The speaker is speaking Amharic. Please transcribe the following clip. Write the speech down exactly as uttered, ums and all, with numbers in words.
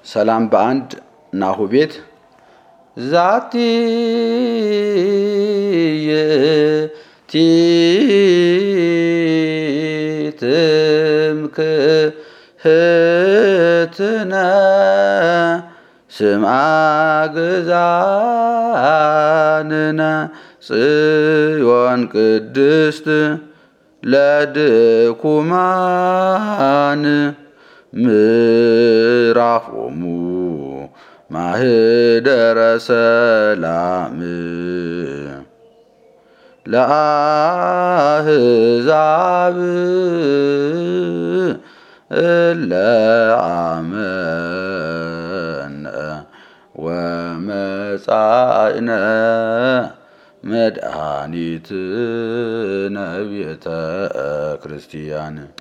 ሰላም በአንድ ናሁ ቤት ዛቲ ይእቲ ትምክህትነ ስምዐ ግዛንነ ጽዮን ቅድስት ለድኩማን ምዕራፎሙ ማህደረ ሰላም ለአሕዛብ እለ አመነ ወመጻእነ መድኃኒትነ ቤተ ክርስቲያን